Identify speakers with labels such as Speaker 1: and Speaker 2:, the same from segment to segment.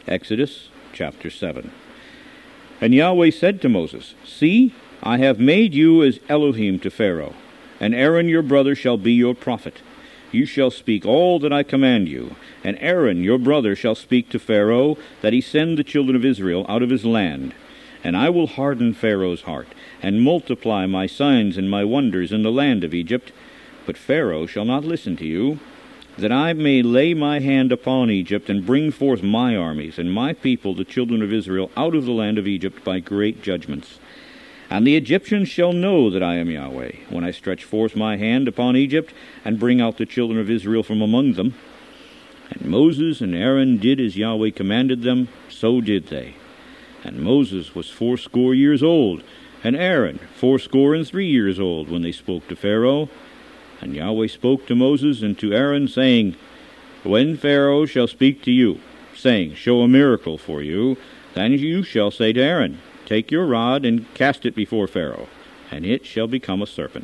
Speaker 1: Exodus chapter 7. And Yahweh said to Moses, See, I have made you as Elohim to Pharaoh, and Aaron your brother shall be your prophet. You shall speak all that I command you, and Aaron your brother shall speak to Pharaoh, that he send the children of Israel out of his land. And I will harden Pharaoh's heart, and multiply my signs and my wonders in the land of Egypt. But Pharaoh shall not listen to you, that I may lay my hand upon Egypt, and bring forth my armies and my people, the children of Israel, out of the land of Egypt by great judgments. And the Egyptians shall know that I am Yahweh, when I stretch forth my hand upon Egypt, and bring out the children of Israel from among them. And Moses and Aaron did as Yahweh commanded them, so did they. And Moses was 80 years old, and Aaron 83 years old, when they spoke to Pharaoh. And Yahweh spoke to Moses and to Aaron, saying, When Pharaoh shall speak to you, saying, Show a miracle for you, then you shall say to Aaron, Take your rod and cast it before Pharaoh, and it shall become a serpent.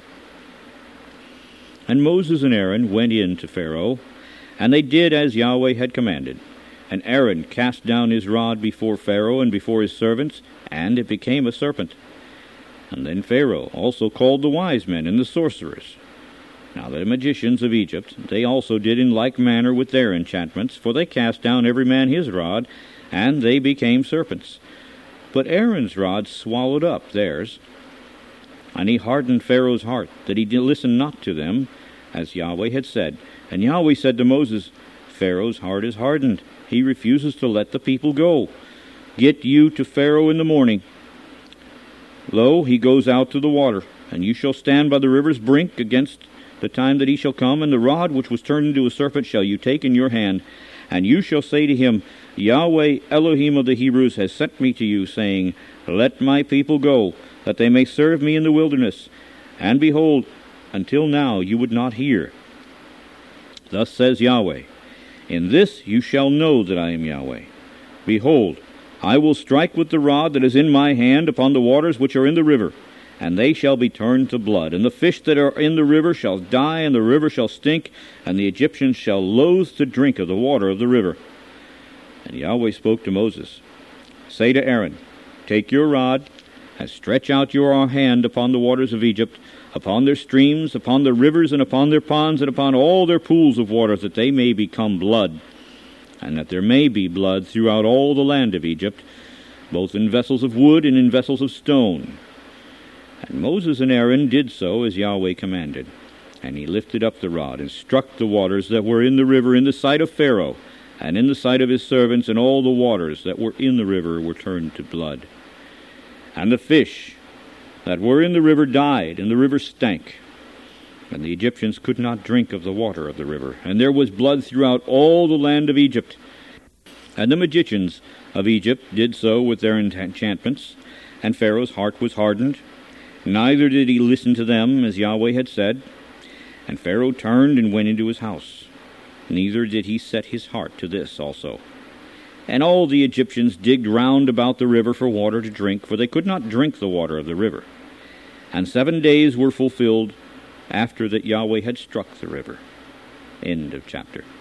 Speaker 1: And Moses and Aaron went in to Pharaoh, and they did as Yahweh had commanded. And Aaron cast down his rod before Pharaoh and before his servants, and it became a serpent. And then Pharaoh also called the wise men and the sorcerers. Now the magicians of Egypt, they also did in like manner with their enchantments, for they cast down every man his rod, and they became serpents. But Aaron's rod swallowed up theirs. And he hardened Pharaoh's heart, that he did listen not to them, as Yahweh had said. And Yahweh said to Moses, Pharaoh's heart is hardened. He refuses to let the people go. Get you to Pharaoh in the morning. Lo, he goes out to the water, and you shall stand by the river's brink against the time that he shall come, and the rod which was turned into a serpent shall you take in your hand. And you shall say to him, Yahweh Elohim of the Hebrews has sent me to you, saying, Let my people go, that they may serve me in the wilderness. And behold, until now you would not hear. Thus says Yahweh, In this you shall know that I am Yahweh. Behold, I will strike with the rod that is in my hand upon the waters which are in the river, and they shall be turned to blood. And the fish that are in the river shall die, and the river shall stink, and the Egyptians shall loathe to drink of the water of the river. And Yahweh spoke to Moses, Say to Aaron, Take your rod, and stretch out your hand upon the waters of Egypt, upon their streams, upon their rivers, and upon their ponds, and upon all their pools of water, that they may become blood, and that there may be blood throughout all the land of Egypt, both in vessels of wood and in vessels of stone. And Moses and Aaron did so as Yahweh commanded. And he lifted up the rod, and struck the waters that were in the river in the sight of Pharaoh, and in the sight of his servants, and all the waters that were in the river were turned to blood. And the fish that were in the river died, and the river stank. And the Egyptians could not drink of the water of the river, and there was blood throughout all the land of Egypt. And the magicians of Egypt did so with their enchantments, and Pharaoh's heart was hardened. Neither did he listen to them, as Yahweh had said. And Pharaoh turned and went into his house. Neither did he set his heart to this also. And all the Egyptians digged round about the river for water to drink, for they could not drink the water of the river. And 7 days were fulfilled after that Yahweh had struck the river. End of chapter.